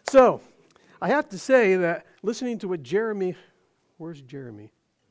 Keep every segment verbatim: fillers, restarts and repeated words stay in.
So, I have to say that listening to what Jeremy, where's Jeremy?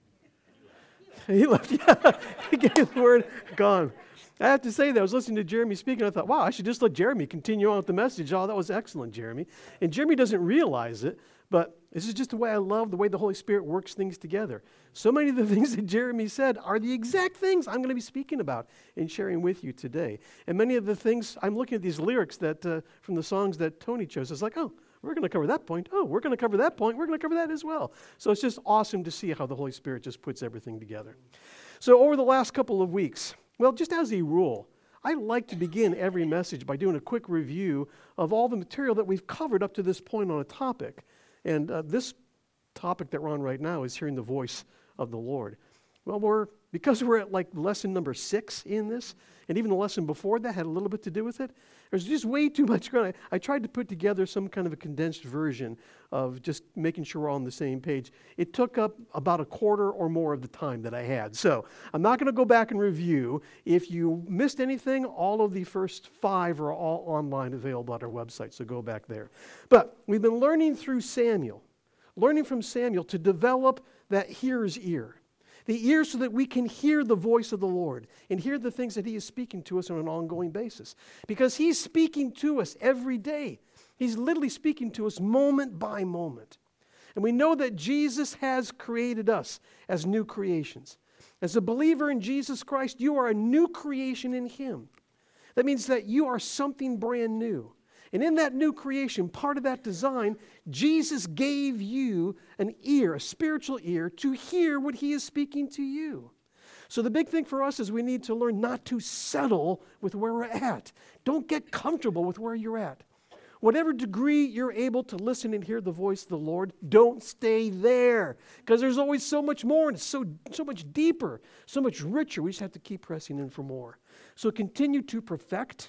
He left, yeah, he gave the word, gone. I have to say that I was listening to Jeremy speak, and I thought, wow, I should just let Jeremy continue on with the message. Oh, that was excellent, Jeremy. And Jeremy doesn't realize it, but this is just the way I love the way the Holy Spirit works things together. So many of the things that Jeremy said are the exact things I'm going to be speaking about and sharing with you today. And many of the things, I'm looking at these lyrics that uh, from the songs that Tony chose. It's like, oh, we're going to cover that point. Oh, we're going to cover that point. We're going to cover that as well. So it's just awesome to see how the Holy Spirit just puts everything together. So over the last couple of weeks, well, just as a rule, I like to begin every message by doing a quick review of all the material that we've covered up to this point on a topic. And uh, this topic that we're on right now is hearing the voice of the Lord. Well, we're because we're at like lesson number six in this, and even the lesson before that had a little bit to do with it, there's just way too much going on. I tried to put together some kind of a condensed version of just making sure we're all on the same page. It took up about a quarter or more of the time that I had. So I'm not going to go back and review. If you missed anything, all of the first five are all online available at our website, so go back there. But we've been learning through Samuel, learning from Samuel to develop that hearer's ear. The ear so that we can hear the voice of the Lord and hear the things that He is speaking to us on an ongoing basis. Because He's speaking to us every day. He's literally speaking to us moment by moment. And we know that Jesus has created us as new creations. As a believer in Jesus Christ, you are a new creation in Him. That means that you are something brand new. And in that new creation, part of that design, Jesus gave you an ear, a spiritual ear, to hear what He is speaking to you. So the big thing for us is we need to learn not to settle with where we're at. Don't get comfortable with where you're at. Whatever degree you're able to listen and hear the voice of the Lord, don't stay there. Because there's always so much more, and it's so, so much deeper, so much richer. We just have to keep pressing in for more. So continue to perfect,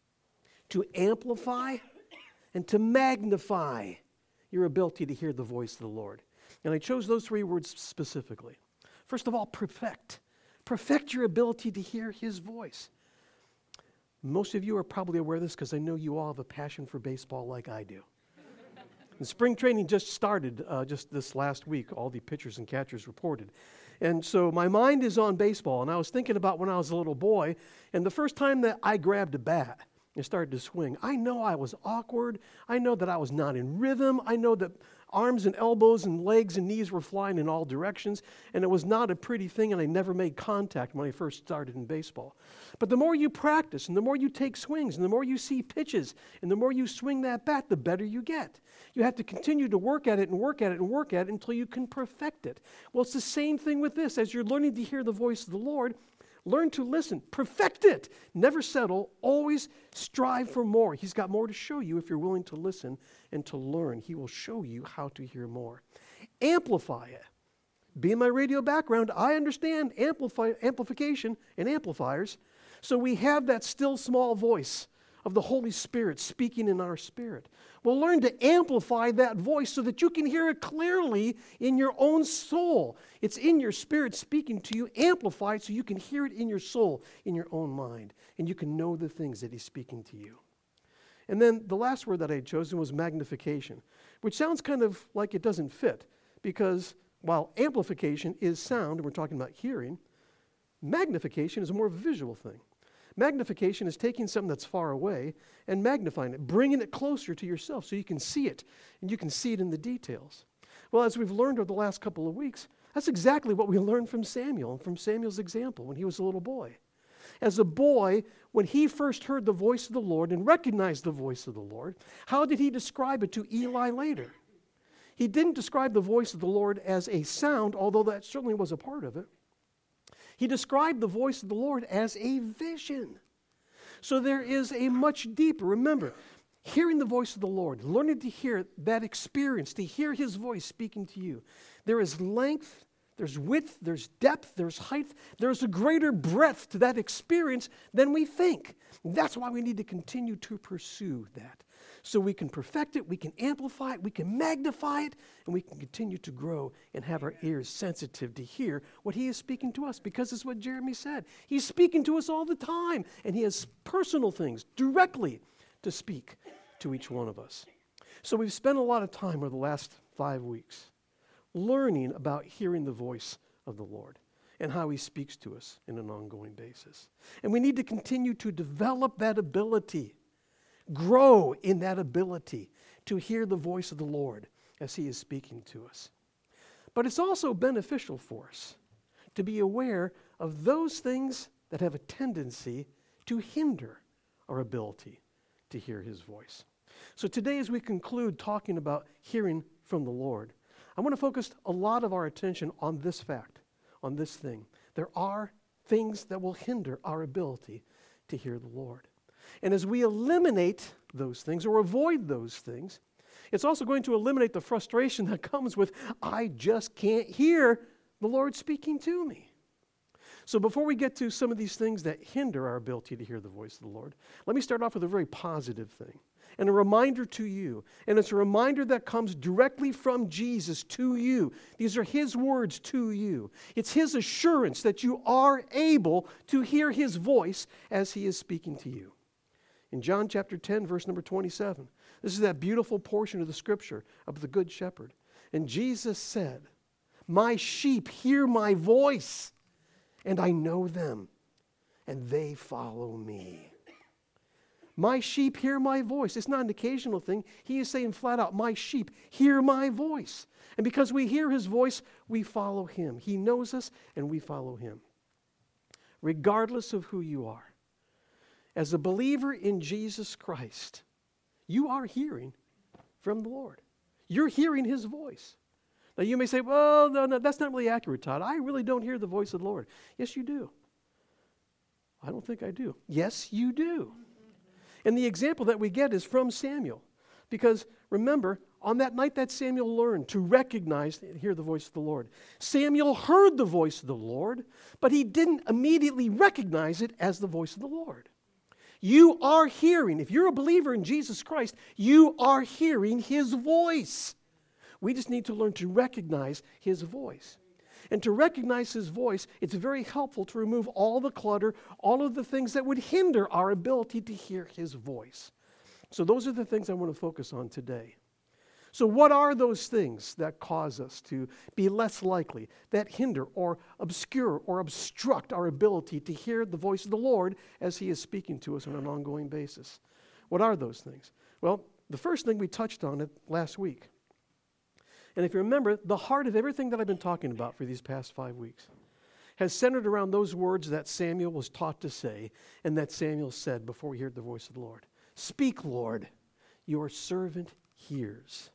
to amplify, and to magnify your ability to hear the voice of the Lord. And I chose those three words specifically. First of all, perfect. Perfect your ability to hear His voice. Most of you are probably aware of this because I know you all have a passion for baseball like I do. And spring training just started uh, just this last week. All the pitchers and catchers reported. And so my mind is on baseball, and I was thinking about when I was a little boy, and the first time that I grabbed a bat and started to swing, I know I was awkward. I know that I was not in rhythm. I know that arms and elbows and legs and knees were flying in all directions, and it was not a pretty thing, and I never made contact when I first started in baseball. But the more you practice, and the more you take swings, and the more you see pitches, and the more you swing that bat, the better you get. You have to continue to work at it and work at it and work at it until you can perfect it. Well, it's the same thing with this. As you're learning to hear the voice of the Lord, learn to listen. Perfect it. Never settle. Always strive for more. He's got more to show you if you're willing to listen and to learn. He will show you how to hear more. Amplify it. Being my radio background, I understand amplify, amplification and amplifiers. So we have that still small voice of the Holy Spirit speaking in our spirit. Well, learn to amplify that voice so that you can hear it clearly in your own soul. It's in your spirit speaking to you. Amplify it so you can hear it in your soul, in your own mind, and you can know the things that He's speaking to you. And then the last word that I had chosen was magnification, which sounds kind of like it doesn't fit, because while amplification is sound, and we're talking about hearing, magnification is a more visual thing. Magnification is taking something that's far away and magnifying it, bringing it closer to yourself so you can see it, and you can see it in the details. Well, as we've learned over the last couple of weeks, that's exactly what we learned from Samuel and from Samuel's example when he was a little boy. As a boy, when he first heard the voice of the Lord and recognized the voice of the Lord, how did he describe it to Eli later? He didn't describe the voice of the Lord as a sound, although that certainly was a part of it. He described the voice of the Lord as a vision. So there is a much deeper, remember, hearing the voice of the Lord, learning to hear that experience, to hear His voice speaking to you. There is length, there's width, there's depth, there's height. There's a greater breadth to that experience than we think. That's why we need to continue to pursue that. So we can perfect it, we can amplify it, we can magnify it, and we can continue to grow and have our ears sensitive to hear what He is speaking to us, because it's what Jeremy said. He's speaking to us all the time, and He has personal things directly to speak to each one of us. So we've spent a lot of time over the last five weeks learning about hearing the voice of the Lord and how he speaks to us in an ongoing basis. And we need to continue to develop that ability, grow in that ability to hear the voice of the Lord as he is speaking to us. But it's also beneficial for us to be aware of those things that have a tendency to hinder our ability to hear his voice. So today, as we conclude talking about hearing from the Lord, I want to focus a lot of our attention on this fact, on this thing. There are things that will hinder our ability to hear the Lord. And as we eliminate those things or avoid those things, it's also going to eliminate the frustration that comes with, I just can't hear the Lord speaking to me. So before we get to some of these things that hinder our ability to hear the voice of the Lord, let me start off with a very positive thing and a reminder to you. And it's a reminder that comes directly from Jesus to you. These are his words to you. It's his assurance that you are able to hear his voice as he is speaking to you. In John chapter ten, verse number twenty-seven, this is that beautiful portion of the scripture of the Good Shepherd. And Jesus said, my sheep hear my voice, and I know them, and they follow me. My sheep hear my voice. It's not an occasional thing. He is saying flat out, my sheep hear my voice. And because we hear his voice, we follow him. He knows us, and we follow him. Regardless of who you are, as a believer in Jesus Christ, you are hearing from the Lord. You're hearing his voice. Now you may say, well, no, no, that's not really accurate, Todd. I really don't hear the voice of the Lord. Yes, you do. I don't think I do. Yes, you do. And the example that we get is from Samuel. Because remember, on that night that Samuel learned to recognize and hear the voice of the Lord, Samuel heard the voice of the Lord, but he didn't immediately recognize it as the voice of the Lord. You are hearing, if you're a believer in Jesus Christ, you are hearing his voice. We just need to learn to recognize his voice. And to recognize his voice, it's very helpful to remove all the clutter, all of the things that would hinder our ability to hear his voice. So those are the things I want to focus on today. So what are those things that cause us to be less likely, that hinder or obscure or obstruct our ability to hear the voice of the Lord as he is speaking to us on an ongoing basis? What are those things? Well, the first thing we touched on it last week. And if you remember, the heart of everything that I've been talking about for these past five weeks has centered around those words that Samuel was taught to say and that Samuel said before he heard the voice of the Lord. Speak, Lord, your servant hears.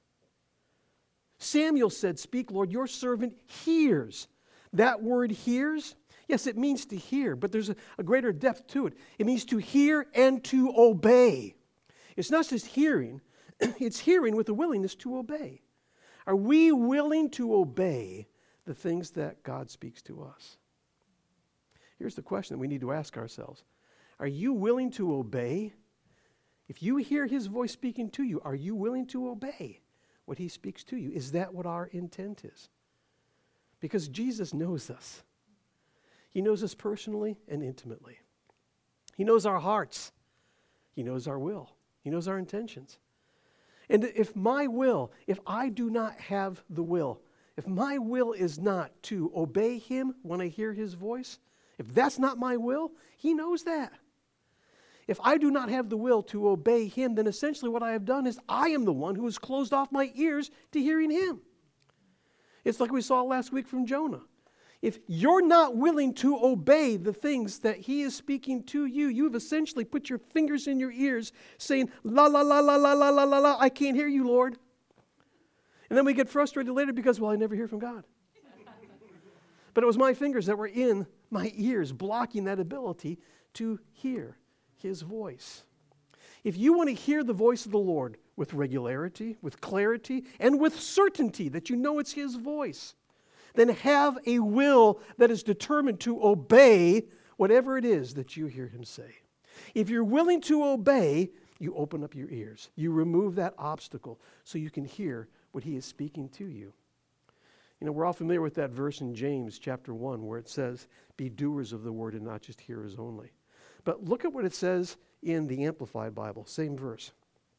Samuel said, speak, Lord, your servant hears. That word hears, yes, it means to hear, but there's a, a greater depth to it. It means to hear and to obey. It's not just hearing, it's hearing with a willingness to obey. Are we willing to obey the things that God speaks to us? Here's the question that we need to ask ourselves. Are you willing to obey? If you hear his voice speaking to you, are you willing to obey what he speaks to you? Is that what our intent is? Because Jesus knows us. He knows us personally and intimately. He knows our hearts. He knows our will. He knows our intentions. And if my will, if I do not have the will, if my will is not to obey him when I hear his voice, if that's not my will, he knows that. If I do not have the will to obey him, then essentially what I have done is I am the one who has closed off my ears to hearing him. It's like we saw last week from Jonah. If you're not willing to obey the things that he is speaking to you, you've essentially put your fingers in your ears saying, la, la, la, la, la, la, la, la, la, I can't hear you, Lord. And then we get frustrated later because, well, I never hear from God. But it was my fingers that were in my ears, blocking that ability to hear his voice. If you want to hear the voice of the Lord with regularity, with clarity, and with certainty that you know it's his voice, then have a will that is determined to obey whatever it is that you hear him say. If you're willing to obey, you open up your ears. You remove that obstacle so you can hear what he is speaking to you. You know, we're all familiar with that verse in James chapter one where it says, be doers of the word and not just hearers only. But look at what it says in the Amplified Bible, same verse.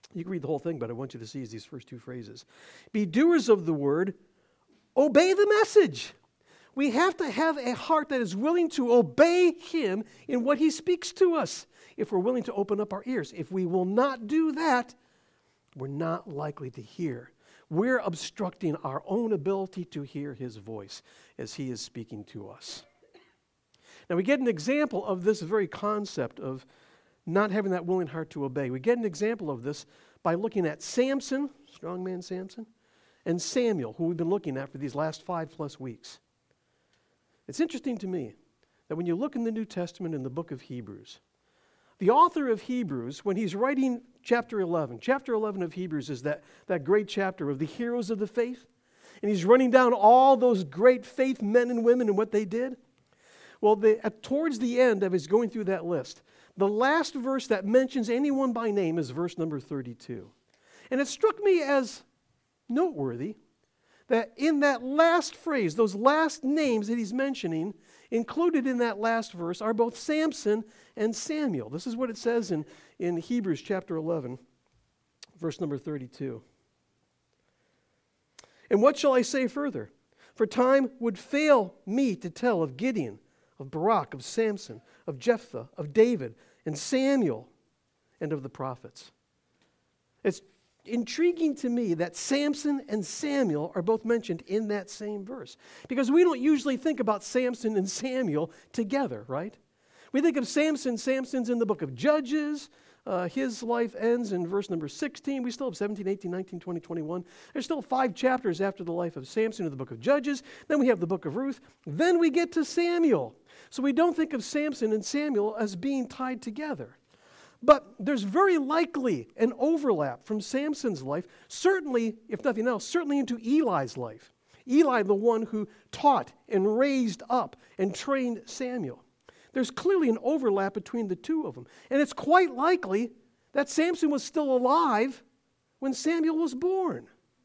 You can read the whole thing, but I want you to see these first two phrases. Be doers of the word, obey the message. We have to have a heart that is willing to obey him in what he speaks to us, if we're willing to open up our ears. If we will not do that, we're not likely to hear. We're obstructing our own ability to hear his voice as he is speaking to us. Now we get an example of this very concept of not having that willing heart to obey. We get an example of this by looking at Samson, strong man Samson, and Samuel, who we've been looking at for these last five plus weeks. It's interesting to me that when you look in the New Testament in the book of Hebrews, the author of Hebrews, when he's writing chapter eleven, chapter eleven of Hebrews is that, that great chapter of the heroes of the faith, and he's running down all those great faith men and women and what they did. Well, the, at, towards the end of his going through that list, the last verse that mentions anyone by name is verse number thirty-two. And it struck me as noteworthy that in that last phrase, those last names that he's mentioning, included in that last verse are both Samson and Samuel. This is what it says in, in Hebrews chapter eleven, verse number thirty-two. And what shall I say further? For time would fail me to tell of Gideon, of Barak, of Samson, of Jephthah, of David, and Samuel, and of the prophets. It's intriguing to me that Samson and Samuel are both mentioned in that same verse. Because we don't usually think about Samson and Samuel together, right? We think of Samson, Samson's in the book of Judges. Uh, his life ends in verse number sixteen. We still have seventeen, eighteen, nineteen, twenty, twenty-one. There's still five chapters after the life of Samson in the book of Judges. Then we have the book of Ruth. Then we get to Samuel. So we don't think of Samson and Samuel as being tied together. But there's very likely an overlap from Samson's life, certainly, if nothing else, certainly into Eli's life. Eli, the one who taught and raised up and trained Samuel. There's clearly an overlap between the two of them. And it's quite likely that Samson was still alive when Samuel was born.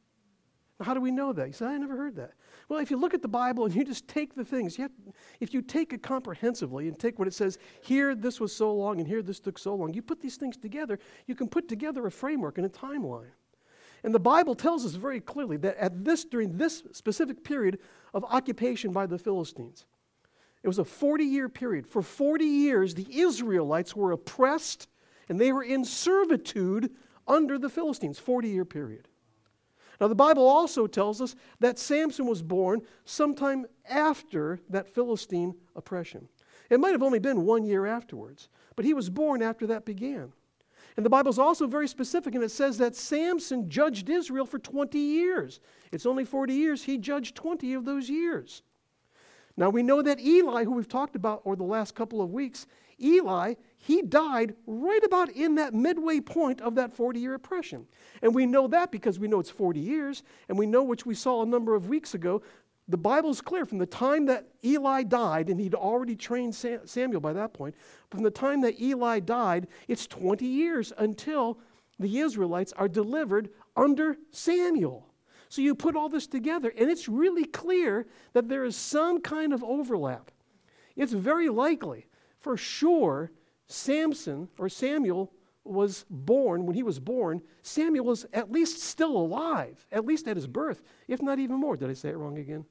Now, how do we know that? You say, I never heard that. Well, if you look at the Bible and you just take the things, you have, if you take it comprehensively and take what it says, here this was so long and here this took so long, you put these things together, you can put together a framework and a timeline. And the Bible tells us very clearly that at this, during this specific period of occupation by the Philistines, it was a forty-year period. For forty years, the Israelites were oppressed and they were in servitude under the Philistines, forty-year period. Now, the Bible also tells us that Samson was born sometime after that Philistine oppression. It might have only been one year afterwards, but he was born after that began. And the Bible's also very specific, and it says that Samson judged Israel for twenty years. It's only forty years. He judged twenty of those years. Now, we know that Eli, who we've talked about over the last couple of weeks, Eli, he died right about in that midway point of that forty-year oppression. And we know that because we know it's forty years, and we know, which we saw a number of weeks ago, the Bible's clear from the time that Eli died, and he'd already trained Samuel by that point, from the time that Eli died, it's twenty years until the Israelites are delivered under Samuel. So you put all this together, and it's really clear that there is some kind of overlap. It's very likely, for sure, Samson or Samuel was born, when he was born, Samuel was at least still alive, at least at his birth, if not even more. Did I say it wrong again?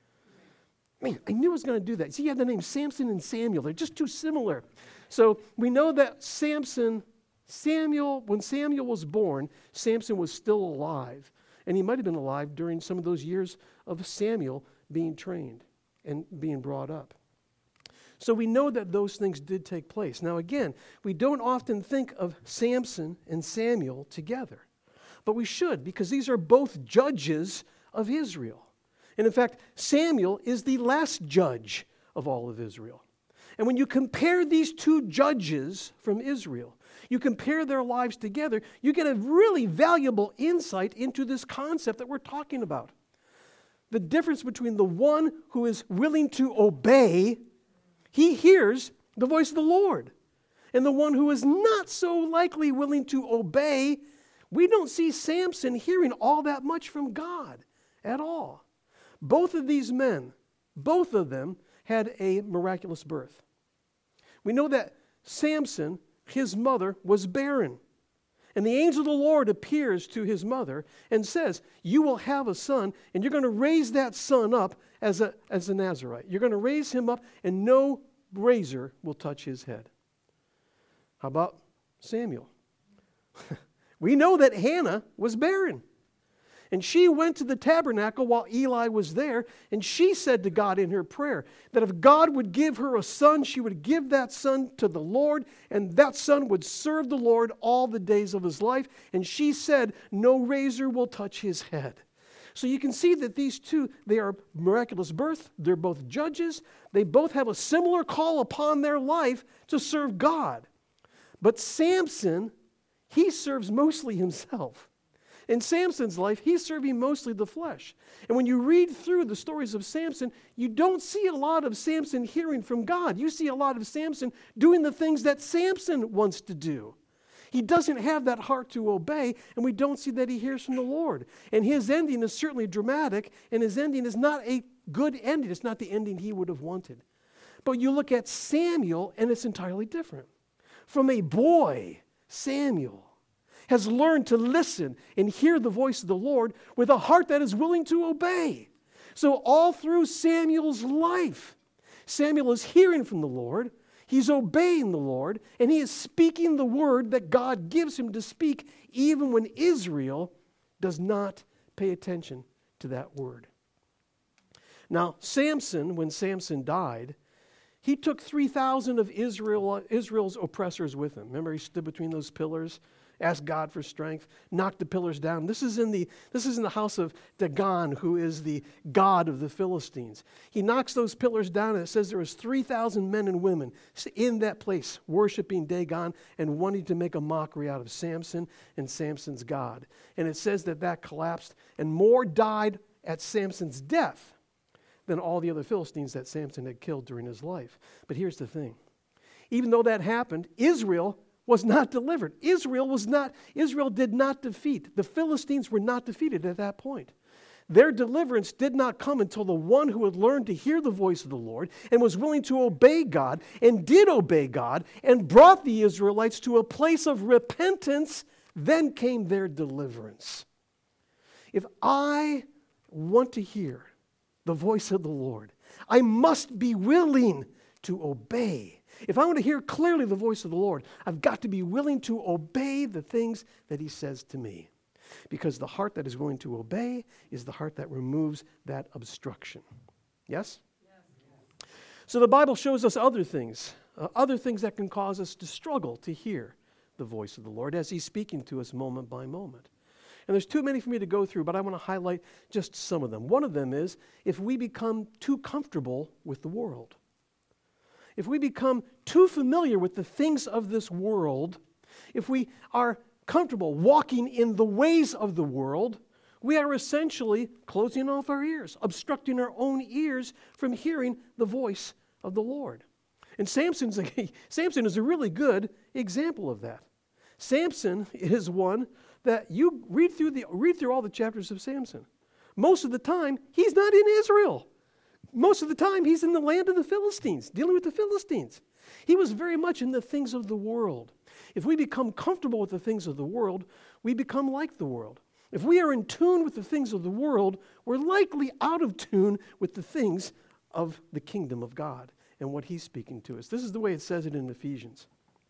Man, I knew I was going to do that. See, you have the name Samson and Samuel. They're just too similar. So we know that Samson, Samuel, when Samuel was born, Samson was still alive. And he might have been alive during some of those years of Samuel being trained and being brought up. So we know that those things did take place. Now again, we don't often think of Samson and Samuel together. But we should, because these are both judges of Israel. And in fact, Samuel is the last judge of all of Israel. And when you compare these two judges from Israel, you compare their lives together, you get a really valuable insight into this concept that we're talking about. The difference between the one who is willing to obey, he hears the voice of the Lord, and the one who is not so likely willing to obey, we don't see Samson hearing all that much from God at all. Both of these men, both of them had a miraculous birth. We know that Samson, his mother, was barren. And the angel of the Lord appears to his mother and says, you will have a son, and you're going to raise that son up as a, as a Nazarite. You're going to raise him up, and no razor will touch his head. How about Samuel? We know that Hannah was barren. And she went to the tabernacle while Eli was there, and she said to God in her prayer that if God would give her a son, she would give that son to the Lord, and that son would serve the Lord all the days of his life. And she said, no razor will touch his head. So you can see that these two, they are miraculous birth. They're both judges. They both have a similar call upon their life to serve God. But Samson, he serves mostly himself. In Samson's life, he's serving mostly the flesh. And when you read through the stories of Samson, you don't see a lot of Samson hearing from God. You see a lot of Samson doing the things that Samson wants to do. He doesn't have that heart to obey, and we don't see that he hears from the Lord. And his ending is certainly dramatic, and his ending is not a good ending. It's not the ending he would have wanted. But you look at Samuel, and it's entirely different. From a boy, Samuel has learned to listen and hear the voice of the Lord with a heart that is willing to obey. So all through Samuel's life, Samuel is hearing from the Lord, he's obeying the Lord, and he is speaking the word that God gives him to speak, even when Israel does not pay attention to that word. Now, Samson, when Samson died, he took three thousand of Israel, Israel's oppressors with him. Remember, he stood between those pillars, asked God for strength, knocked the pillars down. This is in the, this is in the house of Dagon, who is the god of the Philistines. He knocks those pillars down, and it says there was three thousand men and women in that place worshiping Dagon and wanting to make a mockery out of Samson and Samson's God. And it says that that collapsed, and more died at Samson's death than all the other Philistines that Samson had killed during his life. But here's the thing. Even though that happened, Israel was not delivered. Israel was not, Israel did not defeat. The Philistines were not defeated at that point. Their deliverance did not come until the one who had learned to hear the voice of the Lord and was willing to obey God and did obey God and brought the Israelites to a place of repentance, then came their deliverance. If I want to hear the voice of the Lord, I must be willing to obey. If I want to hear clearly the voice of the Lord, I've got to be willing to obey the things that he says to me. Because the heart that is willing to obey is the heart that removes that obstruction. Yes? Yes. So the Bible shows us other things, uh, other things that can cause us to struggle to hear the voice of the Lord as he's speaking to us moment by moment. And there's too many for me to go through, but I want to highlight just some of them. One of them is if we become too comfortable with the world. If we become too familiar with the things of this world, if we are comfortable walking in the ways of the world, we are essentially closing off our ears, obstructing our own ears from hearing the voice of the Lord. And Samson's a, Samson is a really good example of that. Samson is one that you read through the read through all the chapters of Samson. Most of the time, he's not in Israel. Most of the time, he's in the land of the Philistines, dealing with the Philistines. He was very much in the things of the world. If we become comfortable with the things of the world, we become like the world. If we are in tune with the things of the world, we're likely out of tune with the things of the kingdom of God and what he's speaking to us. This is the way it says it in Ephesians.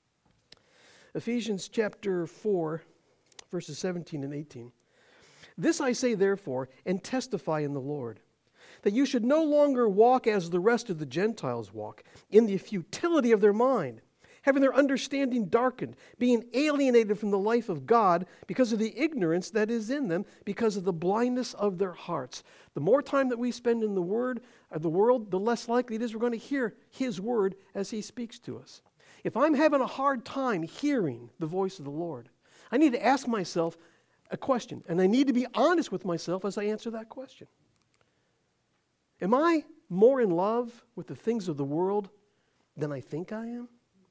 Ephesians chapter four, verses seventeen and eighteen. This I say, therefore, and testify in the Lord, that you should no longer walk as the rest of the Gentiles walk, in the futility of their mind, having their understanding darkened, being alienated from the life of God because of the ignorance that is in them, because of the blindness of their hearts. The more time that we spend in the word of the world, the less likely it is we're going to hear his word as he speaks to us. If I'm having a hard time hearing the voice of the Lord, I need to ask myself a question, and I need to be honest with myself as I answer that question. Am I more in love with the things of the world than I think I am?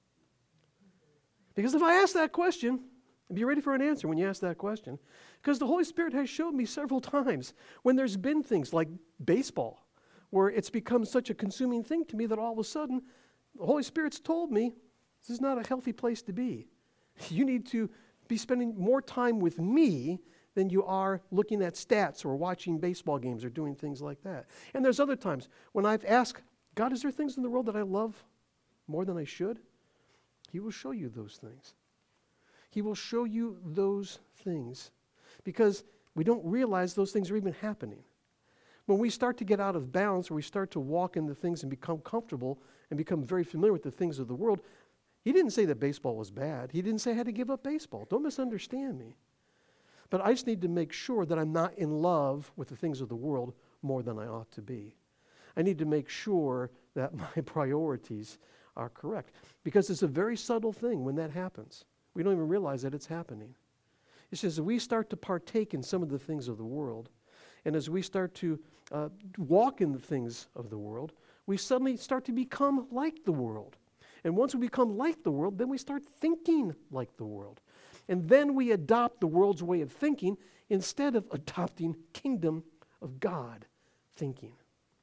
Because if I ask that question, and be ready for an answer when you ask that question, because the Holy Spirit has showed me several times when there's been things like baseball, where it's become such a consuming thing to me that all of a sudden the Holy Spirit's told me this is not a healthy place to be. You need to be spending more time with me than you are looking at stats or watching baseball games or doing things like that. And there's other times when I've asked, God, is there things in the world that I love more than I should? He will show you those things. He will show you those things because we don't realize those things are even happening. When we start to get out of balance or we start to walk into things and become comfortable and become very familiar with the things of the world, he didn't say that baseball was bad. He didn't say I had to give up baseball. Don't misunderstand me. But I just need to make sure that I'm not in love with the things of the world more than I ought to be. I need to make sure that my priorities are correct. Because it's a very subtle thing when that happens. We don't even realize that it's happening. It's just as we start to partake in some of the things of the world, and as we start to uh, walk in the things of the world, we suddenly start to become like the world. And once we become like the world, then we start thinking like the world. And then we adopt the world's way of thinking instead of adopting kingdom of God thinking.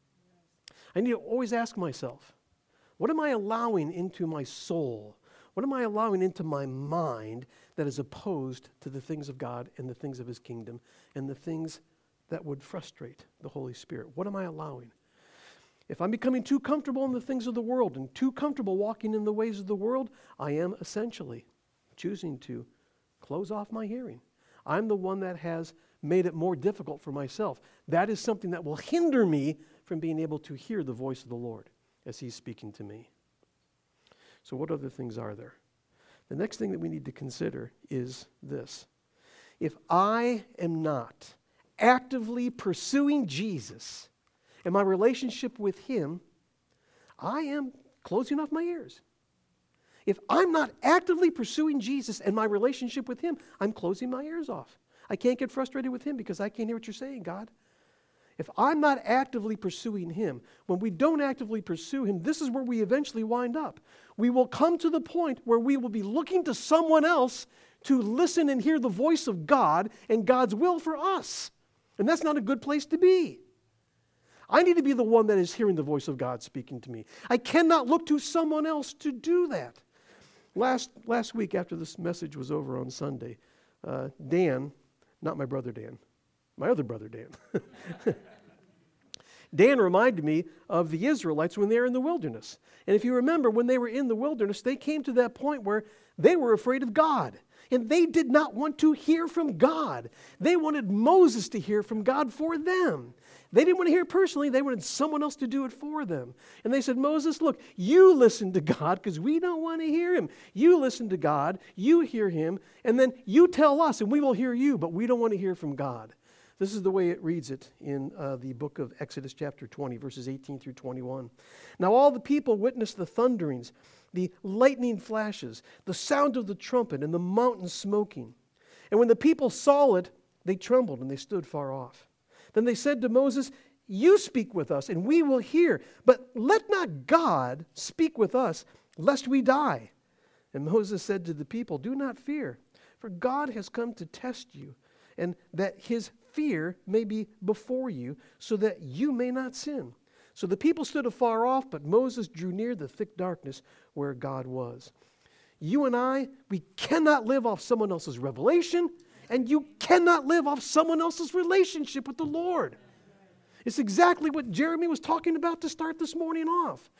I need to always ask myself, what am I allowing into my soul? What am I allowing into my mind that is opposed to the things of God and the things of His kingdom and the things that would frustrate the Holy Spirit? What am I allowing? If I'm becoming too comfortable in the things of the world and too comfortable walking in the ways of the world, I am essentially choosing to close off my hearing. I'm the one that has made it more difficult for myself. That is something that will hinder me from being able to hear the voice of the Lord as He's speaking to me. So what other things are there? The next thing that we need to consider is this. If I am not actively pursuing Jesus and my relationship with Him, I am closing off my ears. If I'm not actively pursuing Jesus and my relationship with Him, I'm closing my ears off. I can't get frustrated with Him because I can't hear what you're saying, God. If I'm not actively pursuing Him, when we don't actively pursue Him, this is where we eventually wind up. We will come to the point where we will be looking to someone else to listen and hear the voice of God and God's will for us. And that's not a good place to be. I need to be the one that is hearing the voice of God speaking to me. I cannot look to someone else to do that. Last, last week after this message was over on Sunday, uh, Dan, not my brother Dan, my other brother Dan, Dan reminded me of the Israelites when they were in the wilderness. And if you remember, when they were in the wilderness, they came to that point where they were afraid of God. And they did not want to hear from God. They wanted Moses to hear from God for them. They didn't want to hear it personally. They wanted someone else to do it for them. And they said, Moses, look, you listen to God because we don't want to hear Him. You listen to God, you hear Him, and then you tell us and we will hear you, but we don't want to hear from God. This is the way it reads it in uh, the book of Exodus chapter twenty, verses eighteen through twenty-one. Now all the people witnessed the thunderings, the lightning flashes, the sound of the trumpet, and the mountain smoking. And when the people saw it, they trembled and they stood far off. Then they said to Moses, you speak with us and we will hear, but let not God speak with us, lest we die. And Moses said to the people, do not fear, for God has come to test you, and that His fear may be before you, so that you may not sin. So the people stood afar off, but Moses drew near the thick darkness where God was. You and I, we cannot live off someone else's revelation, and you cannot live off someone else's relationship with the Lord. It's exactly what Jeremy was talking about to start this morning off.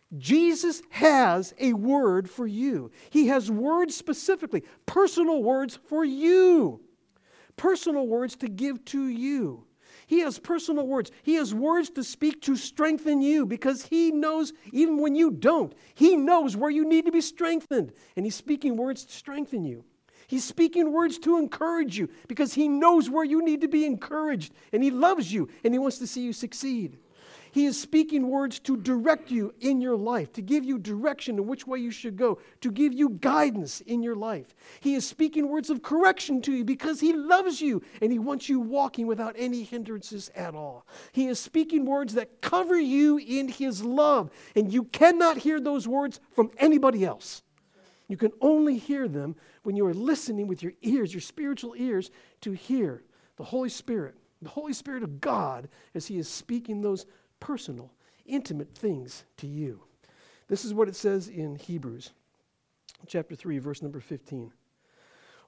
Jesus has a word for you. He has words specifically, personal words for you. Personal words to give to you. He has personal words. He has words to speak to strengthen you because He knows even when you don't. He knows where you need to be strengthened. And He's speaking words to strengthen you. He's speaking words to encourage you because He knows where you need to be encouraged. And He loves you and He wants to see you succeed. He is speaking words to direct you in your life, to give you direction in which way you should go, to give you guidance in your life. He is speaking words of correction to you because He loves you and He wants you walking without any hindrances at all. He is speaking words that cover you in His love, and you cannot hear those words from anybody else. You can only hear them when you are listening with your ears, your spiritual ears, to hear the Holy Spirit, the Holy Spirit of God, as He is speaking those personal, intimate things to you. This is what it says in Hebrews chapter three, verse number fifteen.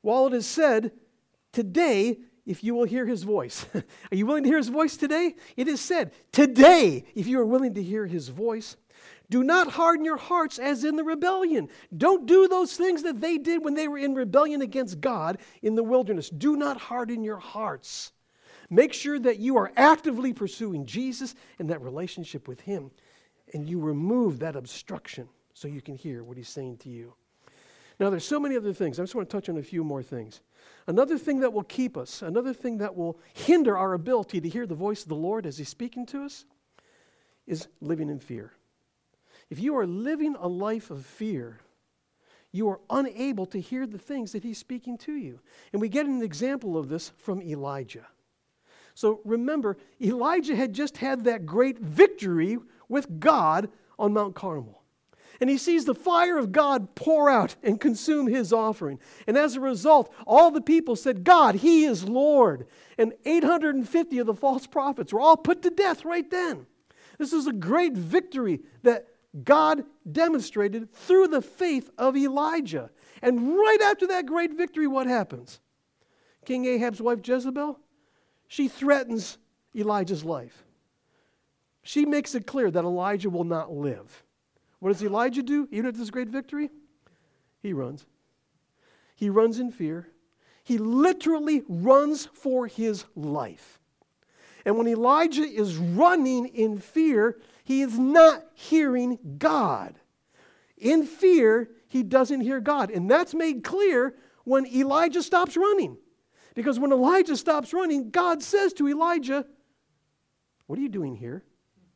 while it is said, today, if you will hear his voice. Are you willing to hear his voice today? It is said, today, if you are willing to hear his voice, do not harden your hearts as in the rebellion. Don't do those things that they did when they were in rebellion against God in the wilderness. Do not harden your hearts. Make sure that you are actively pursuing Jesus and that relationship with him, and you remove that obstruction so you can hear what he's saying to you. Now, there's so many other things. I just want to touch on a few more things. Another thing that will keep us, another thing that will hinder our ability to hear the voice of the Lord as he's speaking to us is living in fear. If you are living a life of fear, you are unable to hear the things that he's speaking to you. And we get an example of this from Elijah. So remember, Elijah had just had that great victory with God on Mount Carmel. And he sees the fire of God pour out and consume his offering. And as a result, all the people said, God, he is Lord. And eight hundred fifty of the false prophets were all put to death right then. This is a great victory that God demonstrated through the faith of Elijah. And right after that great victory, what happens? King Ahab's wife Jezebel, she threatens Elijah's life. She makes it clear that Elijah will not live. What does Elijah do, even after this great victory? He runs. He runs in fear. He literally runs for his life. And when Elijah is running in fear, he is not hearing God. In fear, he doesn't hear God. And that's made clear when Elijah stops running. Because when Elijah stops running, God says to Elijah, what are you doing here?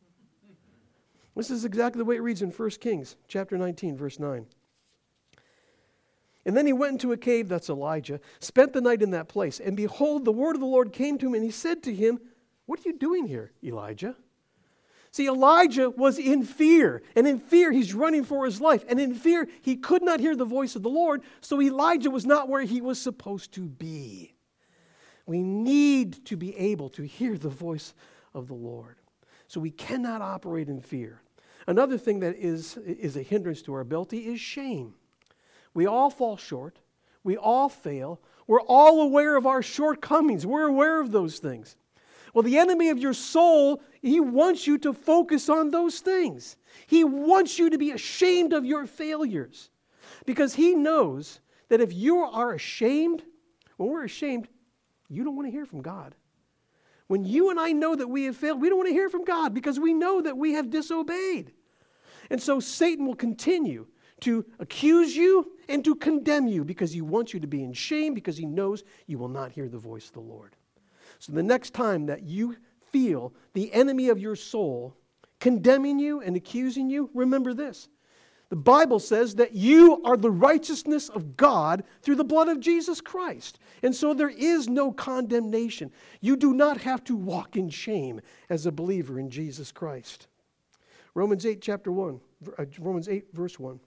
This is exactly the way it reads in First Kings chapter nineteen, verse nine. And then he went into a cave, that's Elijah, spent the night in that place. And behold, the word of the Lord came to him, and he said to him, what are you doing here, Elijah? See, Elijah was in fear. And in fear, he's running for his life. And in fear, he could not hear the voice of the Lord. So Elijah was not where he was supposed to be. We need to be able to hear the voice of the Lord. So we cannot operate in fear. Another thing that is, is a hindrance to our ability is shame. We all fall short. We all fail. We're all aware of our shortcomings. We're aware of those things. Well, the enemy of your soul, he wants you to focus on those things. He wants you to be ashamed of your failures. Because he knows that if you are ashamed, when we're ashamed, you don't want to hear from God. When you and I know that we have failed, we don't want to hear from God because we know that we have disobeyed. And so Satan will continue to accuse you and to condemn you because he wants you to be in shame because he knows you will not hear the voice of the Lord. So the next time that you feel the enemy of your soul condemning you and accusing you, remember this. The Bible says that you are the righteousness of God through the blood of Jesus Christ. And so there is no condemnation. You do not have to walk in shame as a believer in Jesus Christ. Romans eight, chapter one, Romans eight, verse one.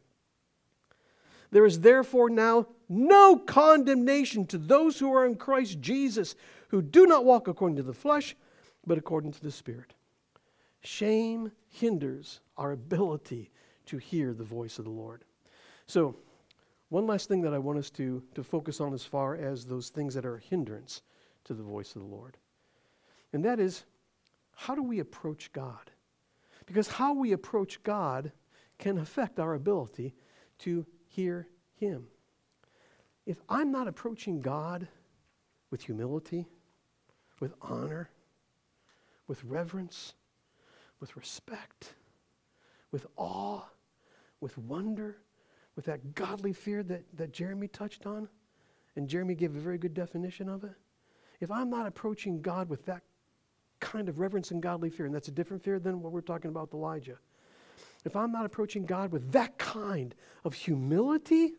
There is therefore now no condemnation to those who are in Christ Jesus, who do not walk according to the flesh, but according to the Spirit. Shame hinders our ability to hear the voice of the Lord. So, one last thing that I want us to, to focus on as far as those things that are a hindrance to the voice of the Lord. And that is, how do we approach God? Because how we approach God can affect our ability to hear him. If I'm not approaching God with humility, with honor, with reverence, with respect, with awe, with wonder, with that godly fear that, that Jeremy touched on, and Jeremy gave a very good definition of it. If I'm not approaching God with that kind of reverence and godly fear, and that's a different fear than what we're talking about with Elijah. If I'm not approaching God with that kind of humility,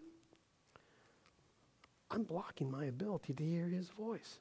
I'm blocking my ability to hear his voice.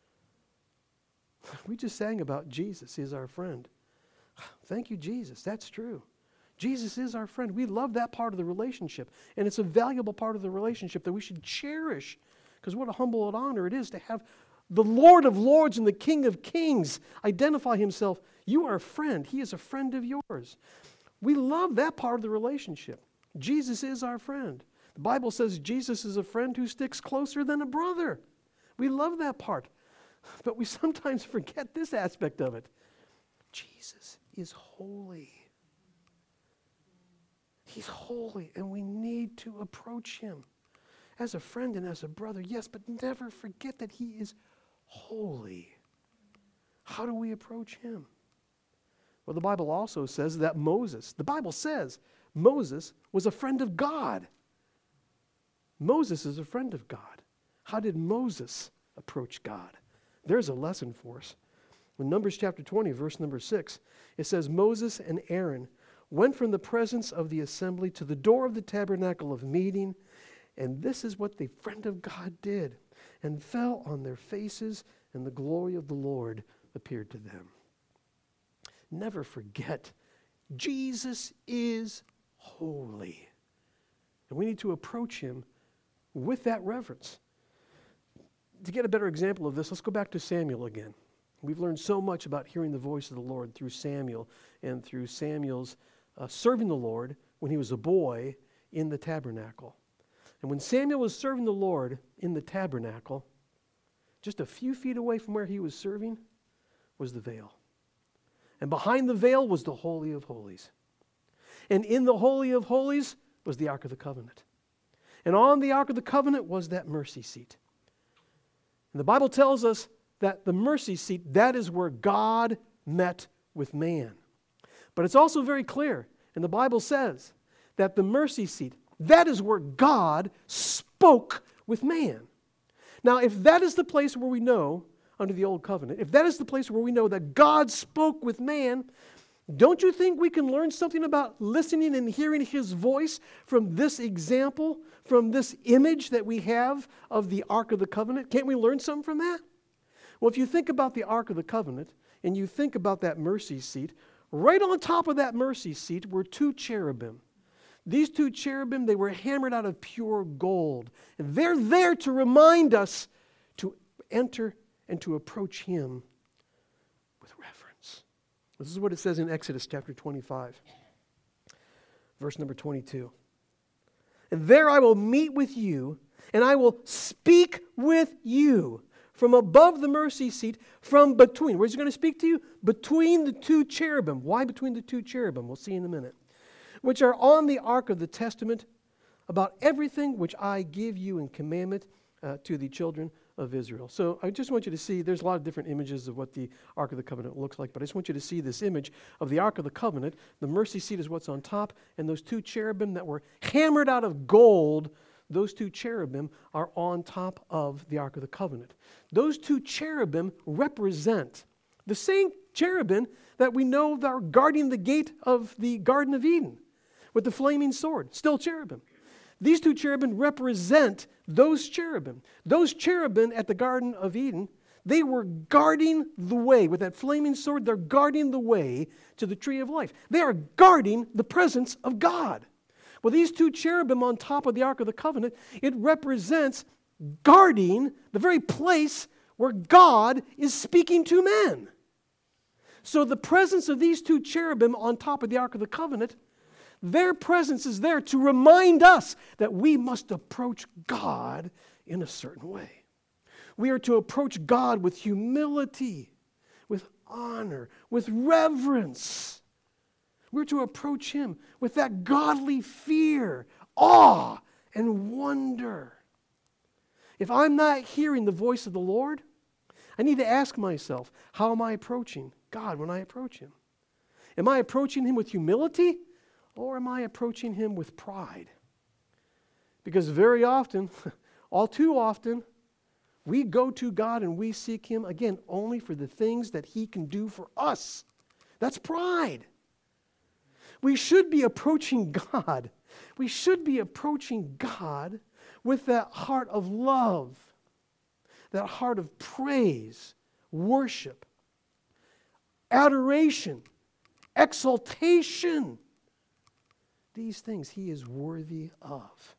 We just sang about Jesus is our friend. Thank you, Jesus. That's true. Jesus is our friend. We love that part of the relationship. And it's a valuable part of the relationship that we should cherish. Because what a humble honor it is to have the Lord of Lords and the King of Kings identify himself. You are a friend. He is a friend of yours. We love that part of the relationship. Jesus is our friend. The Bible says Jesus is a friend who sticks closer than a brother. We love that part. But we sometimes forget this aspect of it. Jesus is holy. He's holy, and we need to approach him as a friend and as a brother, yes, but never forget that he is holy. How do we approach him? Well, the Bible also says that Moses, the Bible says Moses was a friend of God. Moses is a friend of God. How did Moses approach God? There's a lesson for us. In Numbers chapter twenty, verse number six, it says, Moses and Aaron went from the presence of the assembly to the door of the tabernacle of meeting, and this is what the friend of God did, and fell on their faces, and the glory of the Lord appeared to them. Never forget, Jesus is holy. And we need to approach him with that reverence. To get a better example of this, let's go back to Samuel again. We've learned so much about hearing the voice of the Lord through Samuel and through Samuel's uh, serving the Lord when he was a boy in the tabernacle. And when Samuel was serving the Lord in the tabernacle, just a few feet away from where he was serving was the veil. And behind the veil was the Holy of Holies. And in the Holy of Holies was the Ark of the Covenant. And on the Ark of the Covenant was that mercy seat. And the Bible tells us that the mercy seat, that is where God met with man. But it's also very clear, and the Bible says that the mercy seat, that is where God spoke with man. Now, if that is the place where we know, under the Old Covenant, if that is the place where we know that God spoke with man, don't you think we can learn something about listening and hearing his voice from this example, from this image that we have of the Ark of the Covenant? Can't we learn something from that? Well, if you think about the Ark of the Covenant, and you think about that mercy seat, right on top of that mercy seat were two cherubim. These two cherubim, they were hammered out of pure gold. And they're there to remind us to enter and to approach him with reverence. This is what it says in Exodus chapter twenty-five, verse number twenty-two. And there I will meet with you, and I will speak with you from above the mercy seat, from between. Where's he going to speak to you? Between the two cherubim. Why between the two cherubim? We'll see in a minute. Which are on the ark of the testament, about everything which I give you in commandment uh, to the children of Israel. So I just want you to see, there's a lot of different images of what the Ark of the Covenant looks like, but I just want you to see this image of the Ark of the Covenant. The mercy seat is what's on top, and those two cherubim that were hammered out of gold, those two cherubim are on top of the Ark of the Covenant. Those two cherubim represent the same cherubim that we know that are guarding the gate of the Garden of Eden with the flaming sword, still cherubim. These two cherubim represent those cherubim. Those cherubim at the Garden of Eden, they were guarding the way. With that flaming sword, they're guarding the way to the tree of life. They are guarding the presence of God. Well, these two cherubim on top of the Ark of the Covenant, it represents guarding the very place where God is speaking to men. So the presence of these two cherubim on top of the Ark of the Covenant, their presence is there to remind us that we must approach God in a certain way. We are to approach God with humility, with honor, with reverence. We're to approach him with that godly fear, awe, and wonder. If I'm not hearing the voice of the Lord, I need to ask myself, how am I approaching God when I approach him? Am I approaching him with humility? Or am I approaching him with pride? Because very often, all too often, we go to God and we seek him, again, only for the things that he can do for us. That's pride. We should be approaching God. We should be approaching God with that heart of love, that heart of praise, worship, adoration, exaltation. These things he is worthy of.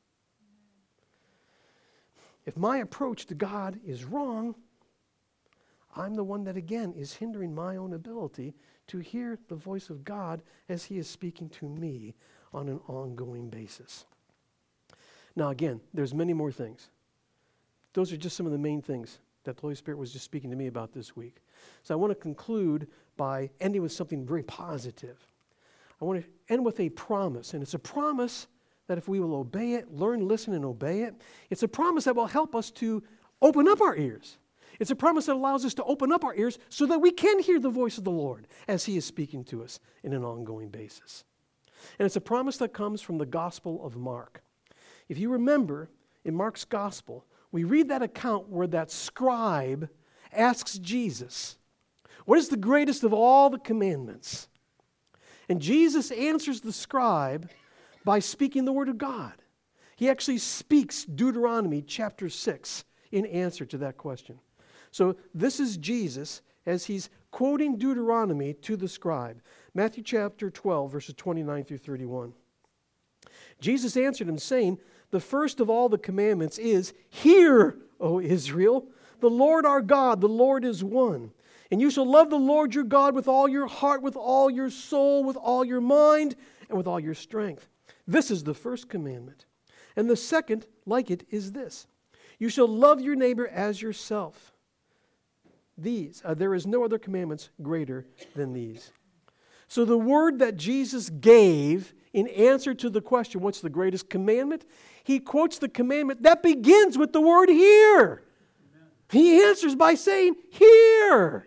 If my approach to God is wrong, I'm the one that, again, is hindering my own ability to hear the voice of God as he is speaking to me on an ongoing basis. Now again, there's many more things. Those are just some of the main things that the Holy Spirit was just speaking to me about this week. So I want to conclude by ending with something very positive. I want to end with a promise, and it's a promise that if we will obey it, learn, listen, and obey it, it's a promise that will help us to open up our ears. It's a promise that allows us to open up our ears so that we can hear the voice of the Lord as He is speaking to us in an ongoing basis. And it's a promise that comes from the Gospel of Mark. If you remember, in Mark's Gospel, we read that account where that scribe asks Jesus, what is the greatest of all the commandments? And Jesus answers the scribe by speaking the Word of God. He actually speaks Deuteronomy chapter six in answer to that question. So this is Jesus as He's quoting Deuteronomy to the scribe. Matthew chapter twelve, verses twenty-nine through thirty-one. Jesus answered him, saying, the first of all the commandments is, hear, O Israel, the Lord our God, the Lord is one. And you shall love the Lord your God with all your heart, with all your soul, with all your mind, and with all your strength. This is the first commandment. And the second, like it, is this. You shall love your neighbor as yourself. These, uh, there is no other commandments greater than these. So the word that Jesus gave in answer to the question, what's the greatest commandment? He quotes the commandment that begins with the word hear. Amen. He answers by saying, hear.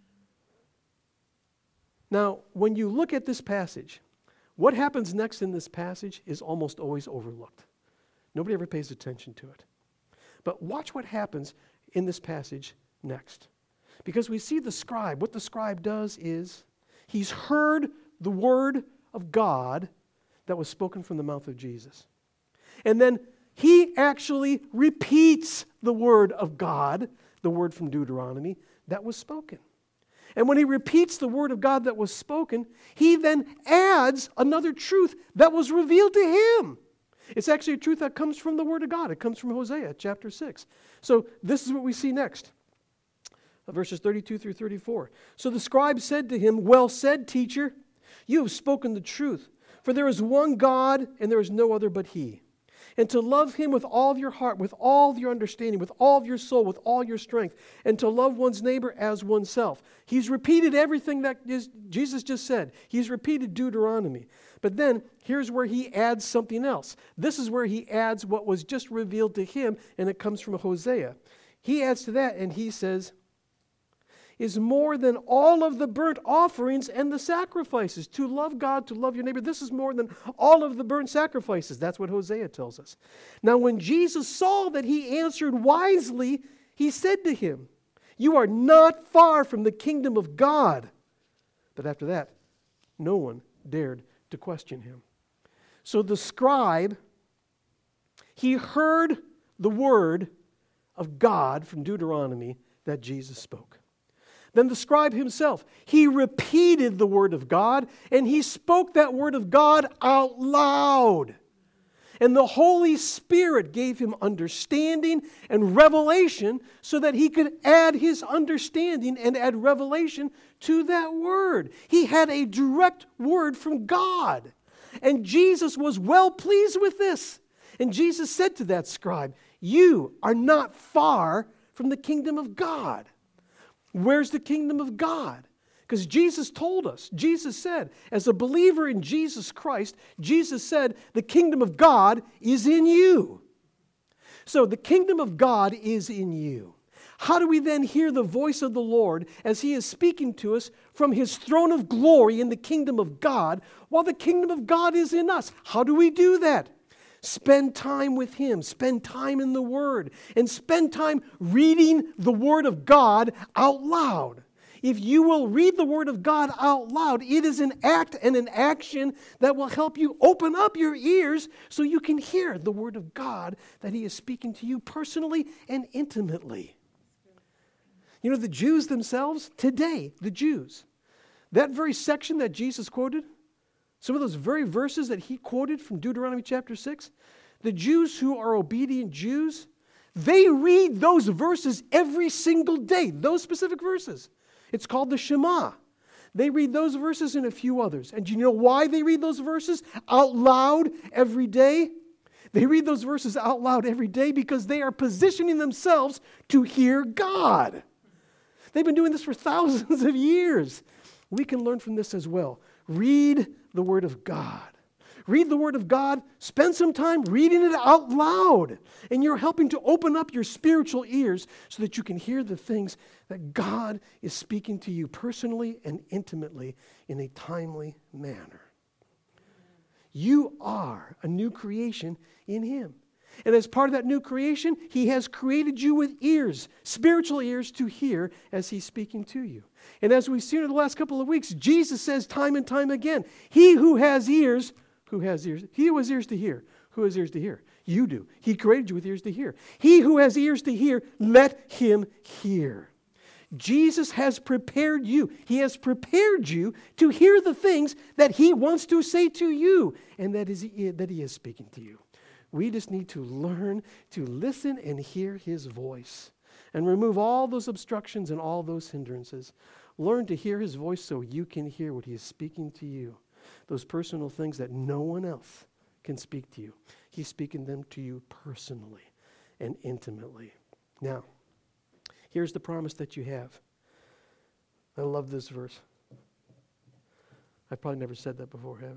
Now, when you look at this passage, what happens next in this passage is almost always overlooked. Nobody ever pays attention to it. But watch what happens in this passage next. Because we see the scribe. What the scribe does is he's heard the word of God that was spoken from the mouth of Jesus. And then he actually repeats the word of God, the word from Deuteronomy, that was spoken. And when he repeats the word of God that was spoken, he then adds another truth that was revealed to him. It's actually a truth that comes from the word of God. It comes from Hosea chapter six. So this is what we see next. Verses thirty-two through thirty-four. So the scribe said to him, well said, teacher, you have spoken the truth. For there is one God, and there is no other but He. And to love Him with all of your heart, with all of your understanding, with all of your soul, with all your strength, and to love one's neighbor as oneself. He's repeated everything that is, Jesus just said. He's repeated Deuteronomy. But then, here's where he adds something else. This is where he adds what was just revealed to him, and it comes from Hosea. He adds to that, and he says, is more than all of the burnt offerings and the sacrifices. To love God, to love your neighbor, this is more than all of the burnt sacrifices. That's what Hosea tells us. Now, when Jesus saw that he answered wisely, he said to him, you are not far from the kingdom of God. But after that, no one dared to question him. So the scribe, he heard the word of God from Deuteronomy that Jesus spoke. Then the scribe himself, he repeated the word of God, and he spoke that word of God out loud. And the Holy Spirit gave him understanding and revelation so that he could add his understanding and add revelation to that word. He had a direct word from God. And Jesus was well pleased with this. And Jesus said to that scribe, you are not far from the kingdom of God. Where's the kingdom of God? Because Jesus told us, Jesus said, as a believer in Jesus Christ, Jesus said, the kingdom of God is in you. So the kingdom of God is in you. How do we then hear the voice of the Lord as He is speaking to us from His throne of glory in the kingdom of God while the kingdom of God is in us? How do we do that? Spend time with Him. Spend time in the Word. And spend time reading the Word of God out loud. If you will read the Word of God out loud, it is an act and an action that will help you open up your ears so you can hear the Word of God that He is speaking to you personally and intimately. You know, the Jews themselves, today, the Jews, that very section that Jesus quoted, some of those very verses that He quoted from Deuteronomy chapter six, the Jews who are obedient Jews, they read those verses every single day, those specific verses. It's called the Shema. They read those verses and a few others. And do you know why they read those verses out loud every day? They read those verses out loud every day because they are positioning themselves to hear God. They've been doing this for thousands of years. We can learn from this as well. Read the Word of God. Read the Word of God. Spend some time reading it out loud. And you're helping to open up your spiritual ears so that you can hear the things that God is speaking to you personally and intimately in a timely manner. You are a new creation in Him. And as part of that new creation, He has created you with ears, spiritual ears to hear as He's speaking to you. And as we've seen in the last couple of weeks, Jesus says time and time again, He who has ears, who has ears? He who has ears to hear. Who has ears to hear? You do. He created you with ears to hear. He who has ears to hear, let him hear. Jesus has prepared you. He has prepared you to hear the things that He wants to say to you, and that is that He is speaking to you. We just need to learn to listen and hear His voice and remove all those obstructions and all those hindrances. Learn to hear His voice so you can hear what He is speaking to you. Those personal things that no one else can speak to you. He's speaking them to you personally and intimately. Now, here's the promise that you have. I love this verse. I've probably never said that before, have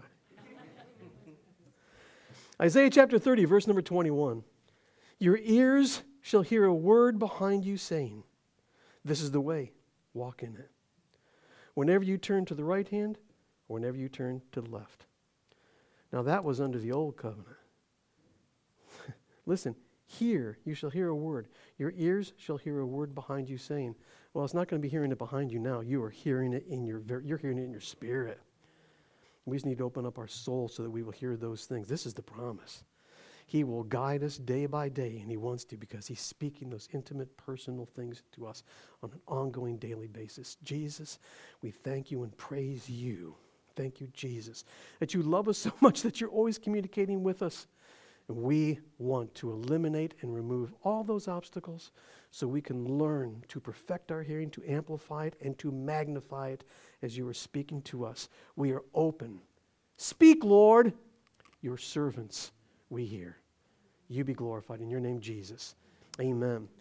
I? Isaiah chapter thirty, verse number twenty-one. Your ears shall hear a word behind you saying, this is the way, walk in it. Whenever you turn to the right hand, or whenever you turn to the left. Now that was under the old covenant. Listen, here you shall hear a word. Your ears shall hear a word behind you saying, well, it's not going to be hearing it behind you now. You are hearing it in your, you're hearing it in your spirit. We just need to open up our soul so that we will hear those things. This is the promise. He will guide us day by day, and He wants to because He's speaking those intimate, personal things to us on an ongoing daily basis. Jesus, we thank You and praise You. Thank You, Jesus, that You love us so much that You're always communicating with us. And we want to eliminate and remove all those obstacles so we can learn to perfect our hearing, to amplify it, and to magnify it as You are speaking to us. We are open. Speak, Lord. Your servants we hear. You be glorified in Your name, Jesus. Amen.